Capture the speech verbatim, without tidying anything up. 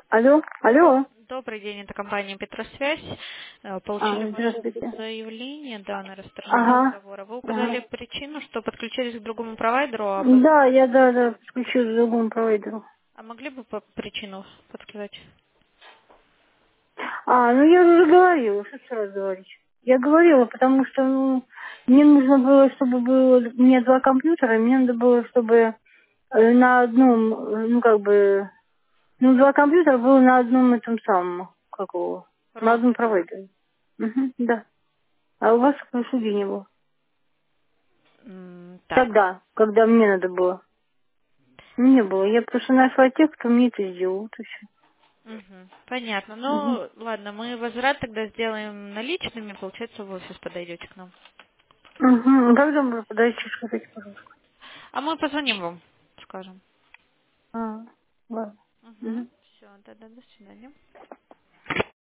Алло, алло. Добрый день, это компания Петросвязь. Э, Получили А, ваше здравствуйте. заявление, да, на расторжение Ага, договора. Вы ага. указали причину, что подключились к другому провайдеру, а, по- Да, я, да, да, подключу к другому провайдеру. а могли бы по причину подсказать? А, ну я уже говорила, что сразу говорить. Я говорила, потому что, ну, мне нужно было, чтобы было, у меня два компьютера, и мне надо было, чтобы э, на одном, э, ну, как бы, ну, два компьютера было на одном этом самом, какого, на одном Роутере. провайдере. Угу, да. А у вас такой услуги не было. М, Так. Тогда, когда мне надо было. Не было. Я просто нашла тех, кто мне это сделал. Вот и все. Мгм. Понятно. Угу. Ну, ладно, мы возврат тогда сделаем наличными, получается, в офис подойдете к нам. Угу. Когда можно подойти, скажите, пожалуйста. А мы позвоним вам, скажем. А, ладно. Угу. Угу. Все, да-да, до свидания.